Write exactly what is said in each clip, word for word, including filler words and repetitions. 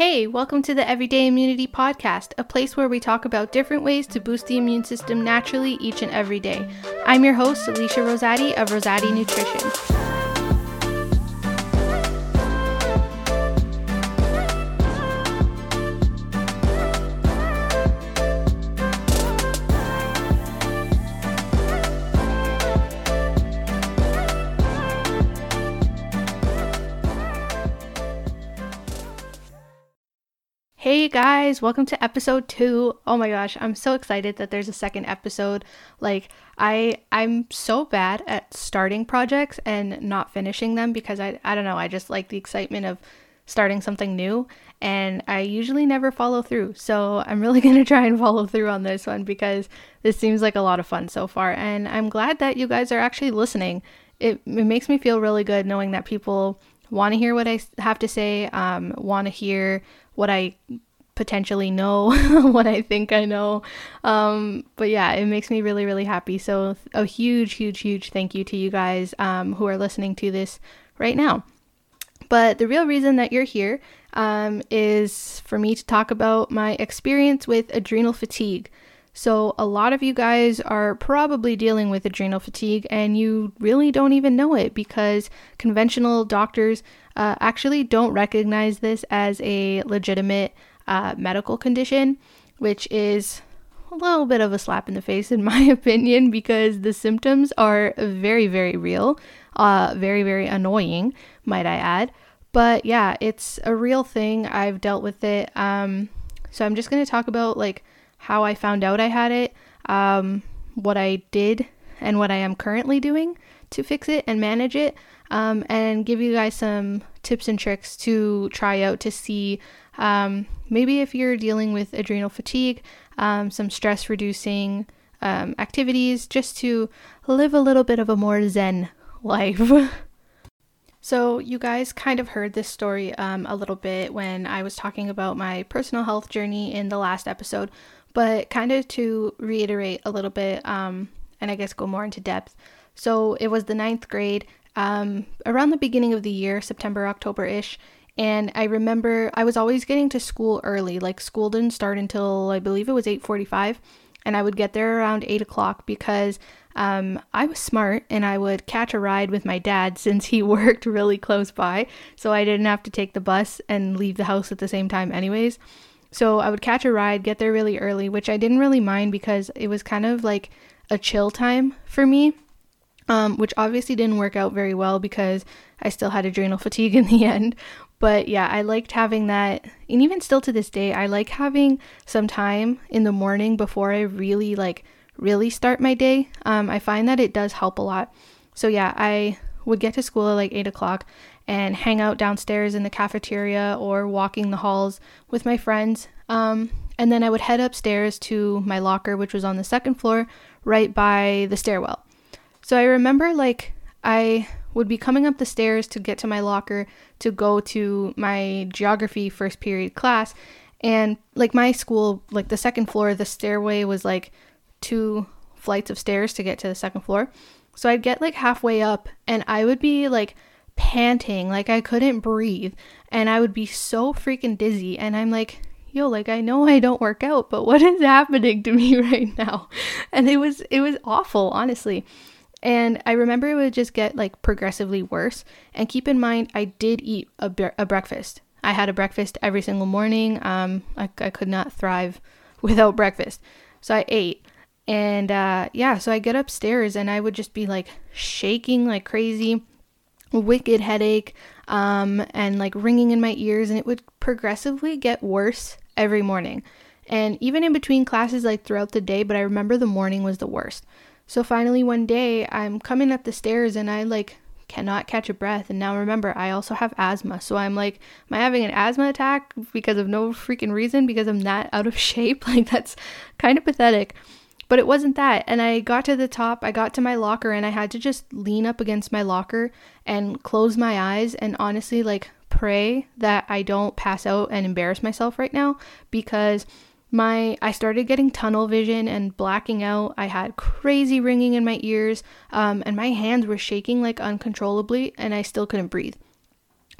Hey, welcome to the Everyday Immunity Podcast, a place where we talk about different ways to boost the immune system naturally each and every day. I'm your host, Alicia Rosati of Rosati Nutrition. Hey guys, welcome to episode two. Oh my gosh, I'm so excited that there's a second episode. Like, I, I'm so bad at starting projects and not finishing them because I, I don't know, I just like the excitement of starting something new and I usually never follow through. So I'm really going to try and follow through on this one because this seems like a lot of fun so far. And I'm glad that you guys are actually listening. It, it makes me feel really good knowing that people want to hear what I have to say, um, want to hear what I potentially know, what I think I know. Um, but yeah, it makes me really, really happy. So a huge, huge, huge thank you to you guys um, who are listening to this right now. But the real reason that you're here um, is for me to talk about my experience with adrenal fatigue. So a lot of you guys are probably dealing with adrenal fatigue and you really don't even know it because conventional doctors uh, actually don't recognize this as a legitimate uh, medical condition, which is a little bit of a slap in the face in my opinion because the symptoms are very, very real, uh, very, very annoying, might I add. But yeah, it's a real thing. I've dealt with it. Um, so I'm just going to talk about like how I found out I had it, um, what I did and what I am currently doing to fix it and manage it, um, and give you guys some tips and tricks to try out to see um, maybe if you're dealing with adrenal fatigue, um, some stress reducing um, activities just to live a little bit of a more zen life. So you guys kind of heard this story um, a little bit when I was talking about my personal health journey in the last episode. But kind of to reiterate a little bit, um, and I guess go more into depth. So it was the ninth grade, um, around the beginning of the year, September, October-ish. And I remember I was always getting to school early. Like school didn't start until I believe it was eight forty-five. And I would get there around eight o'clock because um, I was smart and I would catch a ride with my dad since he worked really close by. So I didn't have to take the bus and leave the house at the same time anyways. So I would catch a ride, get there really early, which I didn't really mind because it was kind of like a chill time for me, um, which obviously didn't work out very well because I still had adrenal fatigue in the end. But yeah, I liked having that. And even still to this day, I like having some time in the morning before I really like really start my day. Um, I find that it does help a lot. So yeah, I would get to school at like eight o'clock and hang out downstairs in the cafeteria or walking the halls with my friends. Um, and then I would head upstairs to my locker, which was on the second floor, right by the stairwell. So I remember like I would be coming up the stairs to get to my locker to go to my geography first period class. And like my school, like the second floor, the stairway was like two flights of stairs to get to the second floor. So I'd get like halfway up and I would be like panting, like I couldn't breathe and I would be so freaking dizzy. And I'm like, yo, like I know I don't work out, but what is happening to me right now? And it was, it was awful, honestly. And I remember it would just get like progressively worse. And keep in mind, I did eat a, bre- a breakfast. I had a breakfast every single morning. Um, I, I could not thrive without breakfast. So I ate. And uh, yeah, so I get upstairs and I would just be like shaking like crazy, wicked headache, um, and like ringing in my ears. And it would progressively get worse every morning. And even in between classes, like throughout the day, but I remember the morning was the worst. So finally one day I'm coming up the stairs and I like cannot catch a breath. And now remember, I also have asthma. So I'm like, am I having an asthma attack because of no freaking reason? Because I'm that out of shape? Like that's kind of pathetic. But it wasn't that. And I got to the top, I got to my locker and I had to just lean up against my locker and close my eyes and honestly like pray that I don't pass out and embarrass myself right now because My, I started getting tunnel vision and blacking out. I had crazy ringing in my ears, um, and my hands were shaking like uncontrollably, and I still couldn't breathe.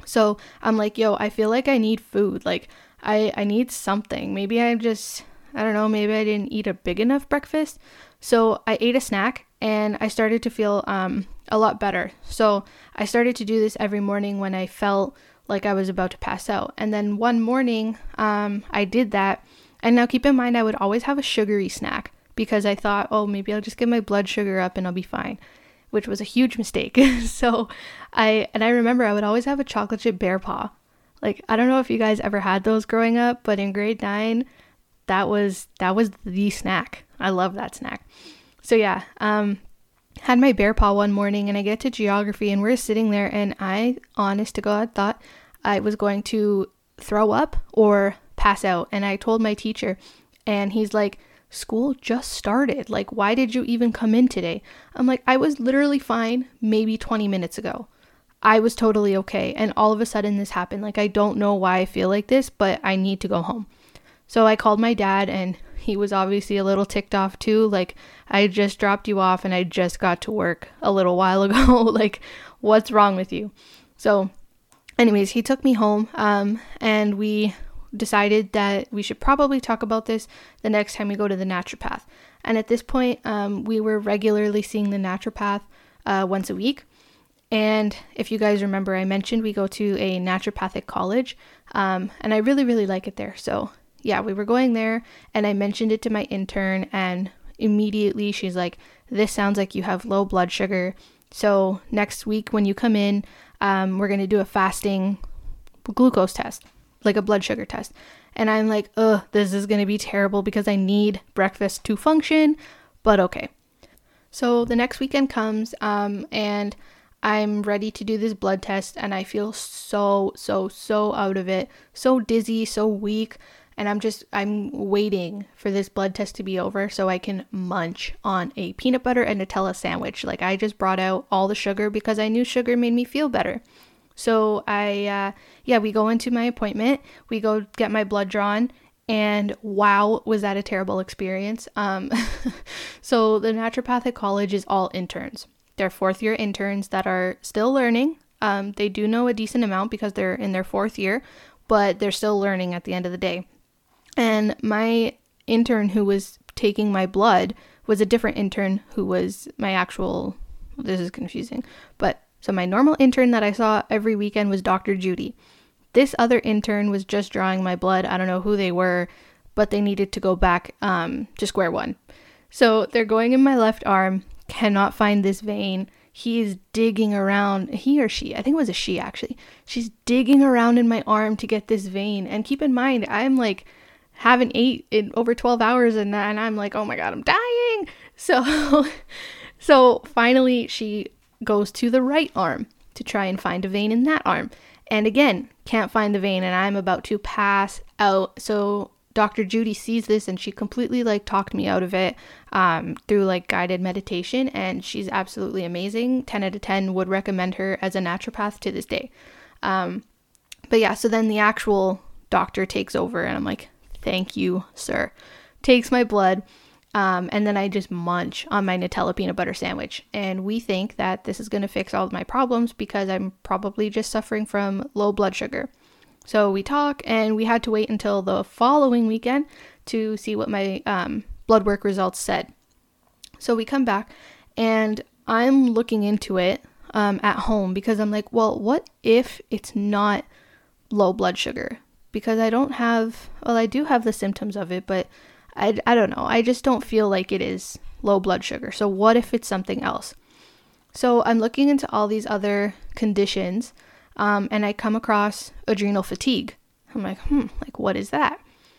So I'm like, yo, I feel like I need food. Like I, I need something. Maybe I just, I don't know, maybe I didn't eat a big enough breakfast. So I ate a snack and I started to feel um, a lot better. So I started to do this every morning when I felt like I was about to pass out. And then one morning um, I did that. And now keep in mind, I would always have a sugary snack because I thought, oh, maybe I'll just get my blood sugar up and I'll be fine, which was a huge mistake. So I, and I remember I would always have a chocolate chip bear paw. Like, I don't know if you guys ever had those growing up, but in grade nine, that was, that was the snack. I love that snack. So yeah, um, had my bear paw one morning and I get to geography and we're sitting there and I, honest to God, thought I was going to throw up or pass out. And I told my teacher and he's like, school just started. Like, why did you even come in today? I'm like, I was literally fine maybe twenty minutes ago. I was totally okay. And all of a sudden this happened. Like, I don't know why I feel like this, but I need to go home. So I called my dad and he was obviously a little ticked off too. Like, I just dropped you off and I just got to work a little while ago. Like, what's wrong with you? So anyways, he took me home um, and we decided that we should probably talk about this the next time we go to the naturopath. And at this point, um, we were regularly seeing the naturopath uh, once a week. And if you guys remember, I mentioned we go to a naturopathic college um, and I really, really like it there. So yeah, we were going there and I mentioned it to my intern and immediately she's like, this sounds like you have low blood sugar. So next week when you come in, um, we're going to do a fasting glucose test, like a blood sugar test. And I'm like, ugh, this is going to be terrible because I need breakfast to function, but okay. So the next weekend comes um, and I'm ready to do this blood test and I feel so, so, so out of it, so dizzy, so weak. And I'm just, I'm waiting for this blood test to be over so I can munch on a peanut butter and Nutella sandwich. Like, I just brought out all the sugar because I knew sugar made me feel better. So I, uh, yeah, we go into my appointment, we go get my blood drawn, and wow, was that a terrible experience. Um, so the naturopathic college is all interns. They're fourth year interns that are still learning. Um, they do know a decent amount because they're in their fourth year, but they're still learning at the end of the day. And my intern who was taking my blood was a different intern who was my actual, this is confusing, but so my normal intern that I saw every weekend was Doctor Judy. This other intern was just drawing my blood. I don't know who they were, but they needed to go back um, to square one. So they're going in my left arm, cannot find this vein. He is digging around, he or she, I think it was a she actually. She's digging around in my arm to get this vein. And keep in mind, I'm like, haven't ate in over twelve hours and, and I'm like, oh my God, I'm dying. So, so finally she goes to the right arm to try and find a vein in that arm. And again, can't find the vein and I'm about to pass out. So Doctor Judy sees this and she completely like talked me out of it um, through like guided meditation. And she's absolutely amazing. ten out of ten would recommend her as a naturopath to this day. Um, but yeah, so then the actual doctor takes over and I'm like, thank you, sir. Takes my blood. Um, and then I just munch on my Nutella peanut butter sandwich. And we think that this is going to fix all of my problems because I'm probably just suffering from low blood sugar. So we talk and we had to wait until the following weekend to see what my um, blood work results said. So we come back and I'm looking into it um, at home because I'm like, well, what if it's not low blood sugar? Because I don't have, well, I do have the symptoms of it, but I, I don't know. I just don't feel like it is low blood sugar. So what if it's something else? So I'm looking into all these other conditions um, and I come across adrenal fatigue. I'm like, hmm, like what is that?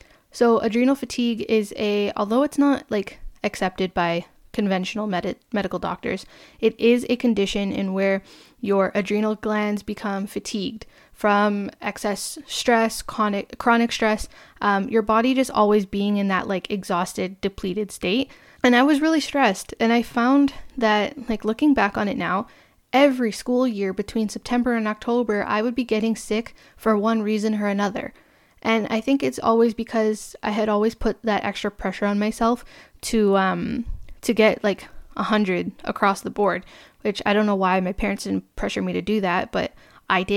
So adrenal fatigue is a, although it's not like accepted by conventional med- medical doctors, it is a condition in where your adrenal glands become fatigued from excess stress, chronic, chronic stress, um, your body just always being in that like exhausted, depleted state. And I was really stressed. And I found that like looking back on it now, every school year between September and October, I would be getting sick for one reason or another. And I think it's always because I had always put that extra pressure on myself to, um, to get like a hundred across the board, which I don't know why my parents didn't pressure me to do that, but I did.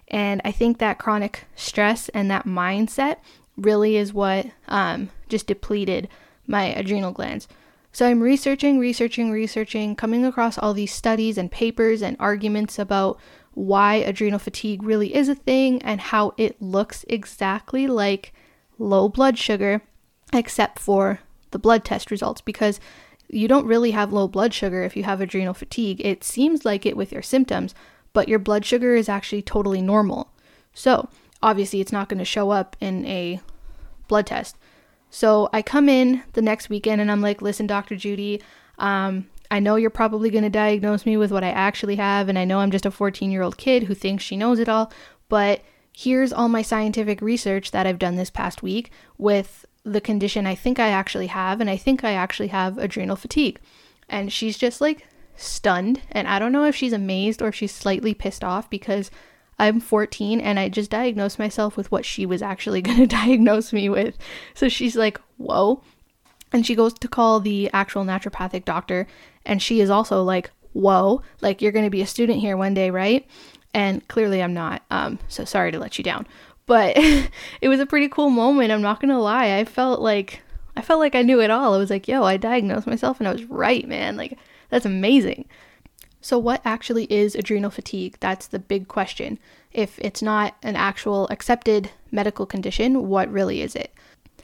And I think that chronic stress and that mindset really is what um, just depleted my adrenal glands. So I'm researching, researching, researching, coming across all these studies and papers and arguments about why adrenal fatigue really is a thing and how it looks exactly like low blood sugar, except for the blood test results, because you don't really have low blood sugar if you have adrenal fatigue. It seems like it with your symptoms, but your blood sugar is actually totally normal. So obviously it's not going to show up in a blood test. So I come in the next weekend and I'm like, listen, Doctor Judy, um, I know you're probably going to diagnose me with what I actually have. And I know I'm just a fourteen year old kid who thinks she knows it all. But here's all my scientific research that I've done this past week with the condition I think I actually have. And I think I actually have adrenal fatigue. And she's just like stunned. And I don't know if she's amazed or if she's slightly pissed off, because I'm fourteen and I just diagnosed myself with what she was actually going to diagnose me with. So she's like, whoa. And she goes to call the actual naturopathic doctor. And she is also like, whoa, like you're going to be a student here one day, right? And clearly I'm not. Um, so sorry to let you down. But it was a pretty cool moment. I'm not going to lie. I felt like, I felt like I knew it all. I was like, yo, I diagnosed myself and I was right, man. Like, that's amazing. So what actually is adrenal fatigue? That's the big question. If it's not an actual accepted medical condition, what really is it?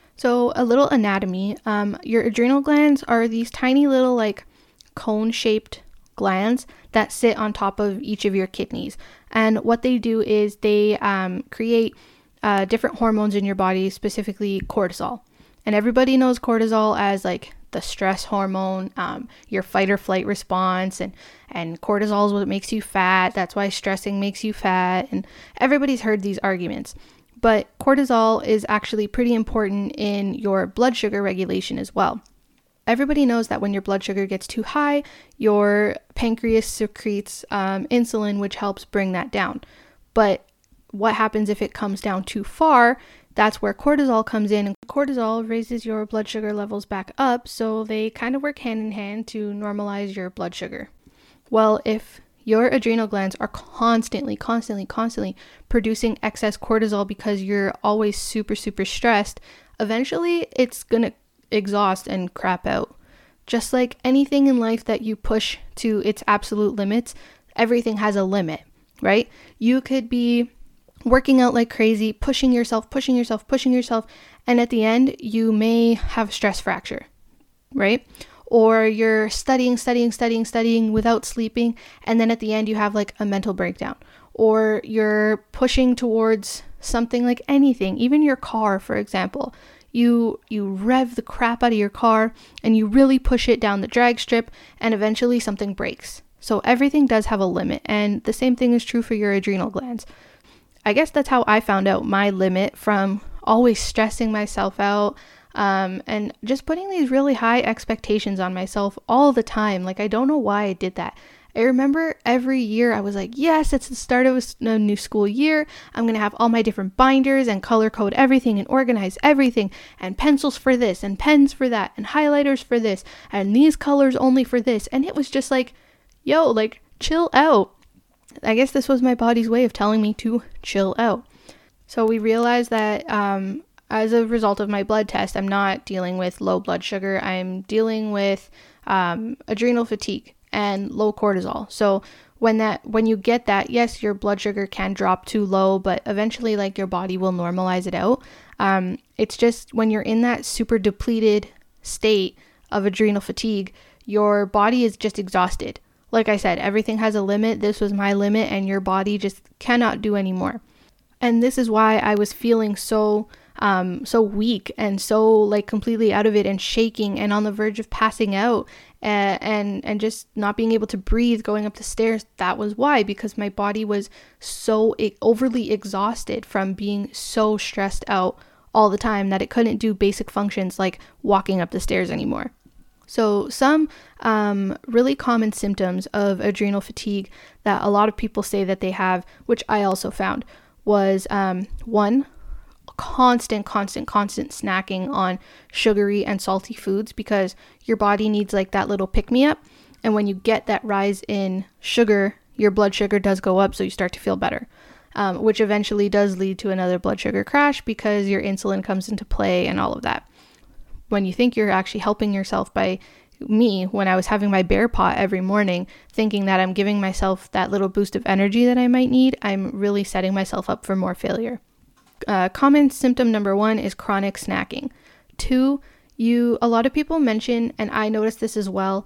So a little anatomy. Um, your adrenal glands are these tiny little like cone-shaped glands that sit on top of each of your kidneys. And what they do is they um, create uh, different hormones in your body, specifically cortisol. And everybody knows cortisol as like the stress hormone, um, your fight or flight response, and, and cortisol is what makes you fat. That's why stressing makes you fat. And everybody's heard these arguments. But cortisol is actually pretty important in your blood sugar regulation as well. Everybody knows that when your blood sugar gets too high, your pancreas secretes um, insulin, which helps bring that down. But what happens if it comes down too far? That's where cortisol comes in, and cortisol raises your blood sugar levels back up, so they kind of work hand in hand to normalize your blood sugar. Well, if your adrenal glands are constantly, constantly, constantly producing excess cortisol because you're always super, super stressed, eventually it's going to exhaust and crap out. Just like anything in life that you push to its absolute limits, everything has a limit, right? You could be working out like crazy, pushing yourself, pushing yourself, pushing yourself, and at the end, you may have a stress fracture, right? Or you're studying, studying, studying, studying without sleeping, and then at the end, you have like a mental breakdown. Or you're pushing towards something like anything, even your car, for example. You you rev the crap out of your car, and you really push it down the drag strip, and eventually something breaks. So everything does have a limit, and the same thing is true for your adrenal glands. I guess that's how I found out my limit, from always stressing myself out um, and just putting these really high expectations on myself all the time. Like, I don't know why I did that. I remember every year I was like, yes, it's the start of a new school year. I'm going to have all my different binders and color code everything and organize everything, and pencils for this and pens for that and highlighters for this and these colors only for this. And it was just like, yo, like, chill out. I guess this was my body's way of telling me to chill out. So we realized that um, as a result of my blood test, I'm not dealing with low blood sugar. I'm dealing with um, adrenal fatigue and low cortisol. So when that, when you get that, yes, your blood sugar can drop too low, but eventually like your body will normalize it out. Um, it's just when you're in that super depleted state of adrenal fatigue, your body is just exhausted. Like I said, everything has a limit. This was my limit, and your body just cannot do anymore. And this is why I was feeling so um, so weak and so like completely out of it and shaking and on the verge of passing out uh, and and just not being able to breathe going up the stairs. That was why, because my body was so e- overly exhausted from being so stressed out all the time that it couldn't do basic functions like walking up the stairs anymore. So some um, really common symptoms of adrenal fatigue that a lot of people say that they have, which I also found, was um, one, constant, constant, constant snacking on sugary and salty foods, because your body needs like that little pick-me-up. And when you get that rise in sugar, your blood sugar does go up, so you start to feel better. um, which eventually does lead to another blood sugar crash because your insulin comes into play and all of that. When you think you're actually helping yourself by me, when I was having my bear pot every morning, thinking that I'm giving myself that little boost of energy that I might need, I'm really setting myself up for more failure. Uh, common symptom number one is chronic snacking. Two, you, a lot of people mention, and I noticed this as well,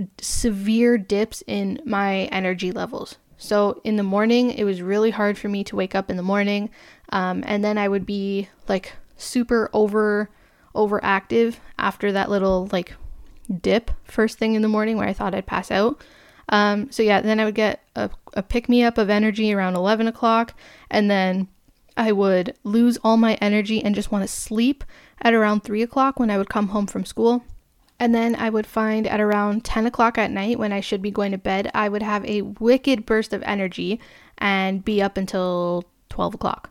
severe dips in my energy levels. So in the morning, it was really hard for me to wake up in the morning. Um, and then I would be like super over, overactive after that little like dip first thing in the morning where I thought I'd pass out. Um, so yeah, then I would get a, a pick me up of energy around eleven o'clock, and then I would lose all my energy and just want to sleep at around three o'clock when I would come home from school. And then I would find at around ten o'clock at night when I should be going to bed, I would have a wicked burst of energy and be up until twelve o'clock.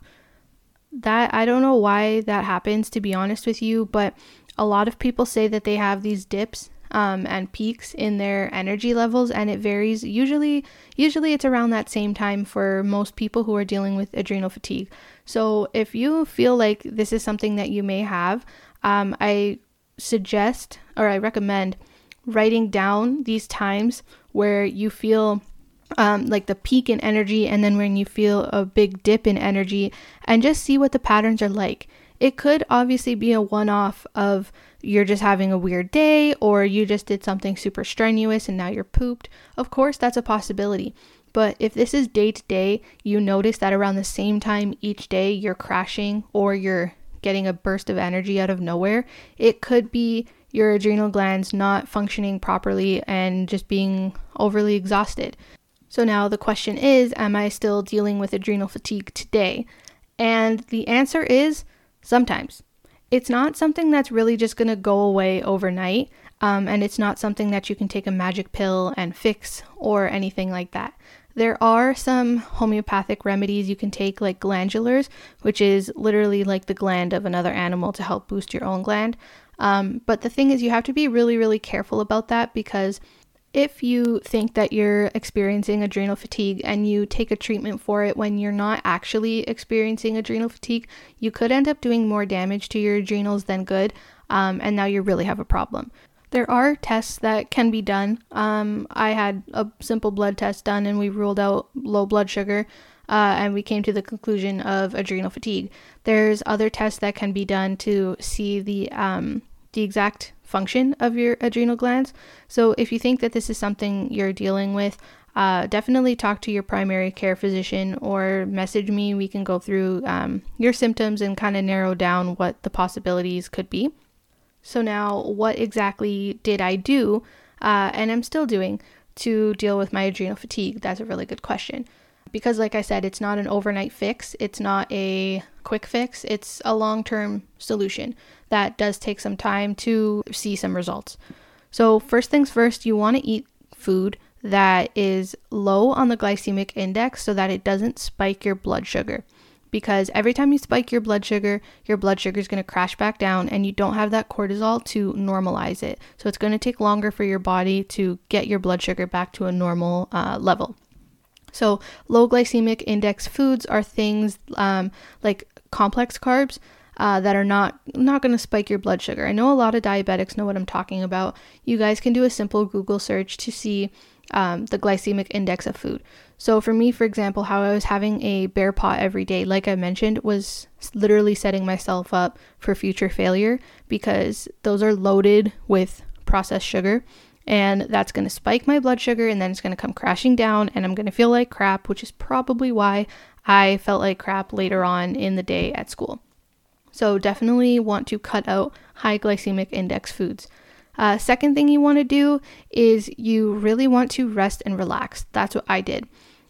That, I don't know why that happens, to be honest with you, but a lot of people say that they have these dips um, and peaks in their energy levels, and it varies. Usually, usually it's around that same time for most people who are dealing with adrenal fatigue. So if you feel like this is something that you may have, um, I suggest or I recommend writing down these times where you feel um, like the peak in energy, and then when you feel a big dip in energy, and just see what the patterns are like. It could obviously be a one-off of you're just having a weird day, or you just did something super strenuous and now you're pooped. Of course, that's a possibility. But if this is day to day, you notice that around the same time each day you're crashing or you're getting a burst of energy out of nowhere, it could be your adrenal glands not functioning properly and just being overly exhausted. So now the question is, am I still dealing with adrenal fatigue today? And the answer is sometimes. It's not something that's really just going to go away overnight, um, and it's not something that you can take a magic pill and fix or anything like that. There are some homeopathic remedies you can take, like glandulars, which is literally like the gland of another animal to help boost your own gland. Um, but the thing is, you have to be really, really careful about that, because if you think that you're experiencing adrenal fatigue and you take a treatment for it when you're not actually experiencing adrenal fatigue, you could end up doing more damage to your adrenals than good, um, and now you really have a problem. There are tests that can be done. Um, I had a simple blood test done and we ruled out low blood sugar, uh, and we came to the conclusion of adrenal fatigue. There's other tests that can be done to see the um, the exact function of your adrenal glands. So if you think that this is something you're dealing with, uh, definitely talk to your primary care physician or message me. We can go through um, your symptoms and kind of narrow down what the possibilities could be. So now, what exactly did I do, uh, and I'm still doing, to deal with my adrenal fatigue? That's a really good question. Because like I said, it's not an overnight fix. It's not a quick fix. It's a long-term solution that does take some time to see some results. So first things first, you want to eat food that is low on the glycemic index so that it doesn't spike your blood sugar. Because every time you spike your blood sugar, your blood sugar is going to crash back down, and you don't have that cortisol to normalize it. So it's going to take longer for your body to get your blood sugar back to a normal uh, level. So low glycemic index foods are things um, like complex carbs uh, that are not, not going to spike your blood sugar. I know a lot of diabetics know what I'm talking about. You guys can do a simple Google search to see um, the glycemic index of food. So for me, for example, how I was having a bear pot every day, like I mentioned, was literally setting myself up for future failure, because those are loaded with processed sugar. And that's going to spike my blood sugar, and then it's going to come crashing down, and I'm going to feel like crap, which is probably why I felt like crap later on in the day at school. So definitely want to cut out high glycemic index foods. Uh, second thing you want to do is you really want to rest and relax. That's what I did.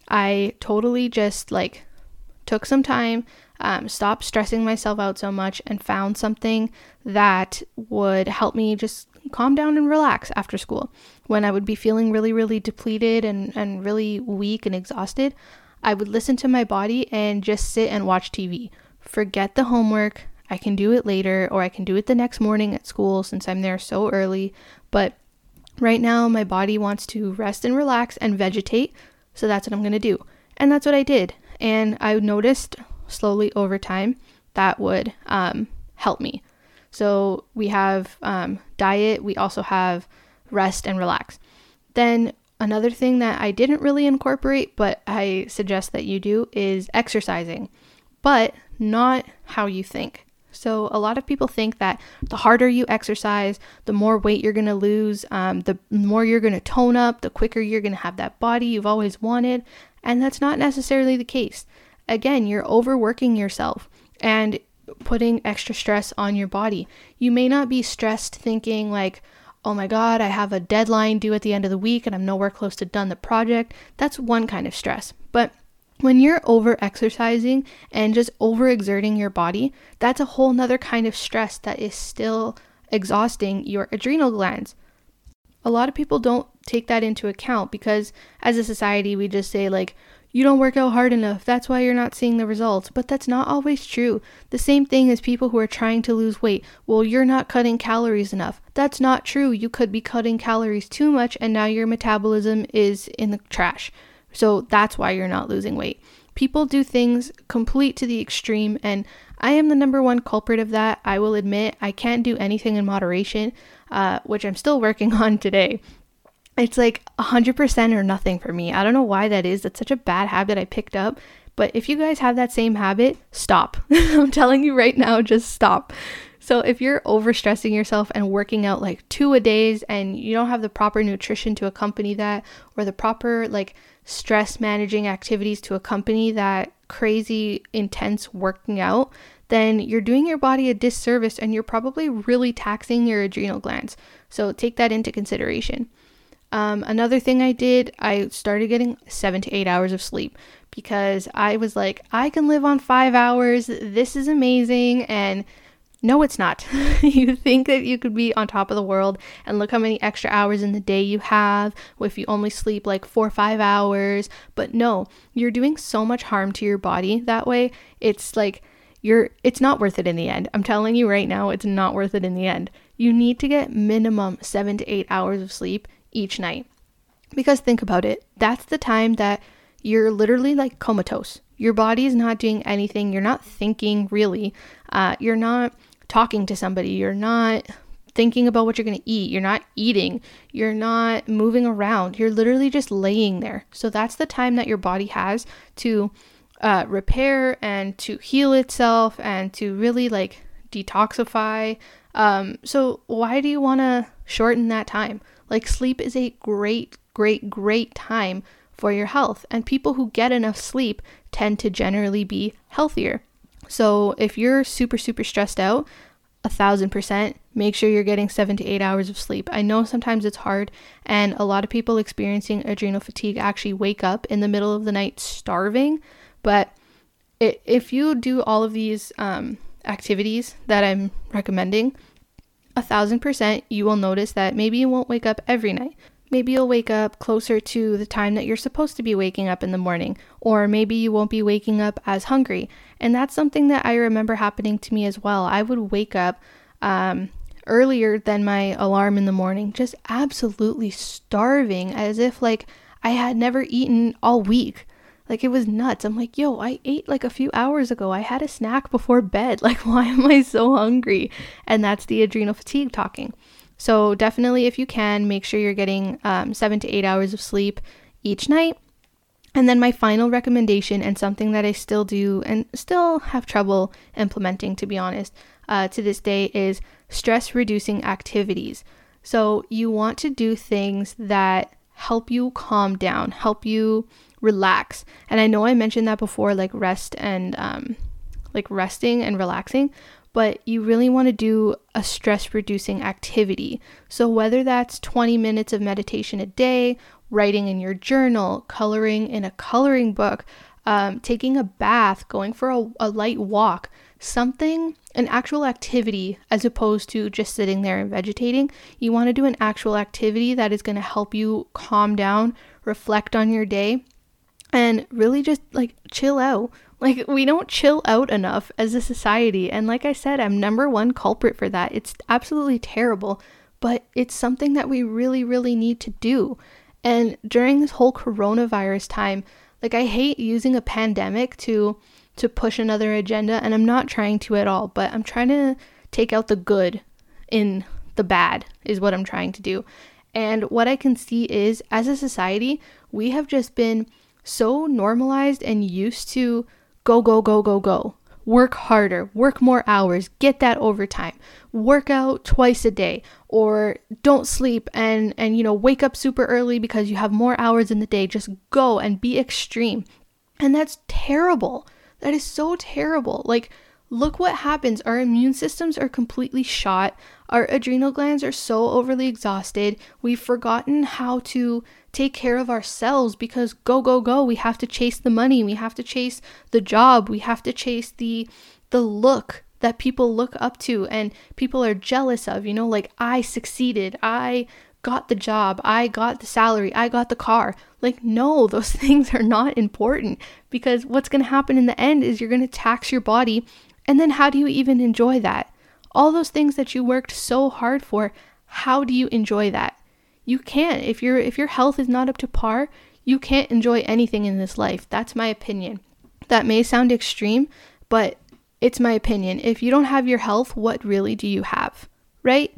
I totally just like took some time, um, stopped stressing myself out so much, and found something that would help me just calm down and relax after school. When I would be feeling really, really depleted and, and really weak and exhausted, I would listen to my body and just sit and watch T V. Forget the homework. I can do it later, or I can do it the next morning at school since I'm there so early. But right now, my body wants to rest and relax and vegetate. So that's what I'm going to do. And that's what I did. And I noticed slowly over time that would um, help me. So we have um, diet, we also have rest and relax. Then another thing that I didn't really incorporate, but I suggest that you do, is exercising, but not how you think. So a lot of people think that the harder you exercise, the more weight you're going to lose, um, the more you're going to tone up, the quicker you're going to have that body you've always wanted. And that's not necessarily the case. Again, you're overworking yourself and putting extra stress on your body. You may not be stressed thinking like, oh my God, I have a deadline due at the end of the week and I'm nowhere close to done the project. That's one kind of stress. But when you're over exercising and just overexerting your body, that's a whole nother kind of stress that is still exhausting your adrenal glands. A lot of people don't take that into account because as a society, we just say like, you don't work out hard enough, that's why you're not seeing the results. But that's not always true. The same thing as people who are trying to lose weight. Well, you're not cutting calories enough. That's not true. You could be cutting calories too much and now your metabolism is in the trash. So that's why you're not losing weight. People do things complete to the extreme, and I am the number one culprit of that. I will admit I can't do anything in moderation, uh, which I'm still working on today. It's like one hundred percent or nothing for me. I don't know why that is. That's such a bad habit I picked up. But if you guys have that same habit, stop. I'm telling you right now, just stop. So if you're overstressing yourself and working out like two a days and you don't have the proper nutrition to accompany that, or the proper like stress managing activities to accompany that crazy intense working out, then you're doing your body a disservice and you're probably really taxing your adrenal glands. So take that into consideration. Um, another thing I did, I started getting seven to eight hours of sleep because I was like, I can live on five hours. This is amazing. And no, it's not. You think that you could be on top of the world and look how many extra hours in the day you have if you only sleep like four or five hours. But no, you're doing so much harm to your body that way. It's like you're, it's not worth it in the end. I'm telling you right now, it's not worth it in the end. You need to get minimum seven to eight hours of sleep each night. Because think about it. That's the time that you're literally like comatose. Your body is not doing anything. You're not thinking really. Uh, you're not talking to somebody. You're not thinking about what you're going to eat. You're not eating. You're not moving around. You're literally just laying there. So that's the time that your body has to uh, repair and to heal itself and to really like detoxify. Um, so why do you want to shorten that time? Like sleep is a great, great, great time for your health. And people who get enough sleep tend to generally be healthier. So if you're super, super stressed out, a thousand percent, make sure you're getting seven to eight hours of sleep. I know sometimes it's hard, and a lot of people experiencing adrenal fatigue actually wake up in the middle of the night starving. But it, if you do all of these um, activities that I'm recommending, a thousand percent, you will notice that maybe you won't wake up every night. Maybe you'll wake up closer to the time that you're supposed to be waking up in the morning, or maybe you won't be waking up as hungry. And that's something that I remember happening to me as well. I would wake up um, earlier than my alarm in the morning, just absolutely starving, as if like I had never eaten all week. Like it was nuts. I'm like, yo, I ate like a few hours ago. I had a snack before bed. Like, why am I so hungry? And that's the adrenal fatigue talking. So definitely, if you can, make sure you're getting um, seven to eight hours of sleep each night. And then my final recommendation, and something that I still do and still have trouble implementing, to be honest, uh, to this day, is stress reducing activities. So you want to do things that help you calm down, help you relax. And I know I mentioned that before, like rest and um, like resting and relaxing. But you really want to do a stress reducing activity. So whether that's twenty minutes of meditation a day, writing in your journal, coloring in a coloring book, um, taking a bath, going for a, a light walk, something, an actual activity, as opposed to just sitting there and vegetating. You want to do an actual activity that is going to help you calm down, reflect on your day, and really just like chill out. Like, we don't chill out enough as a society. And like I said, I'm number one culprit for that. It's absolutely terrible, but it's something that we really, really need to do. And during this whole coronavirus time, Like, I hate using a pandemic to to push another agenda, and I'm not trying to at all, but I'm trying to take out the good in the bad is what I'm trying to do. And what I can see is, as a society, we have just been so normalized and used to go, go, go, go, go. Work harder, work more hours, get that overtime, work out twice a day, or don't sleep and, and, you know, wake up super early because you have more hours in the day. Just go and be extreme. And that's terrible. That is so terrible. Like, look what happens. Our immune systems are completely shot. Our adrenal glands are so overly exhausted. We've forgotten how to take care of ourselves because go, go, go. We have to chase the money. We have to chase the job. We have to chase the the look that people look up to and people are jealous of. You know, like, I succeeded. I got the job. I got the salary. I got the car. Like, no, those things are not important, because what's going to happen in the end is you're going to tax your body. And then how do you even enjoy that? All those things that you worked so hard for, how do you enjoy that? You can't. If your if your health is not up to par, you can't enjoy anything in this life. That's my opinion. That may sound extreme, but it's my opinion. If you don't have your health, what really do you have? Right?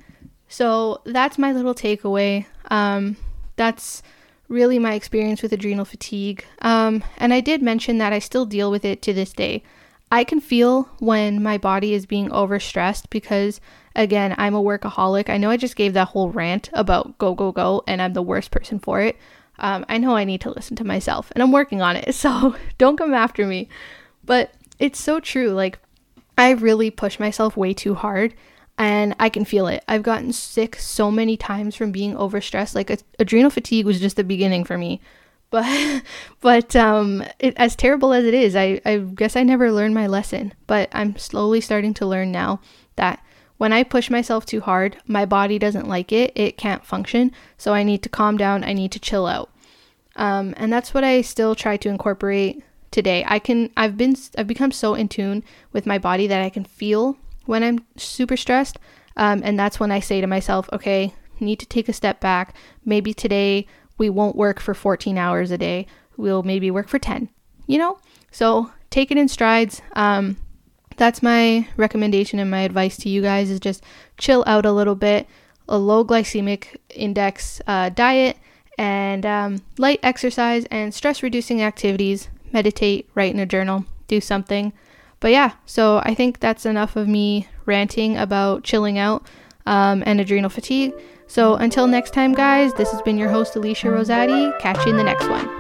So that's my little takeaway. Um, that's really my experience with adrenal fatigue. Um, and I did mention that I still deal with it to this day. I can feel when my body is being overstressed because, again, I'm a workaholic. I know I just gave that whole rant about go, go, go, and I'm the worst person for it. Um, I know I need to listen to myself, and I'm working on it, so don't come after me. But it's so true. Like, I really push myself way too hard, and I can feel it. I've gotten sick so many times from being overstressed. Like, a- adrenal fatigue was just the beginning for me. But, but um, it, as terrible as it is, I, I guess I never learned my lesson. But I'm slowly starting to learn now that when I push myself too hard, my body doesn't like it. It can't function. So I need to calm down. I need to chill out. Um, and that's what I still try to incorporate today. I can, I've been, I've become so in tune with my body that I can feel when I'm super stressed. Um, and that's when I say to myself, okay, need to take a step back. Maybe today we won't work for fourteen hours a day. We'll maybe work for ten, you know? So take it in strides. Um, that's my recommendation and my advice to you guys is just chill out a little bit, a low glycemic index uh, diet, and um, light exercise and stress reducing activities. Meditate, write in a journal, do something. But yeah, so I think that's enough of me ranting about chilling out um, and adrenal fatigue. So until next time, guys, this has been your host, Alicia Rosati. Catch you in the next one.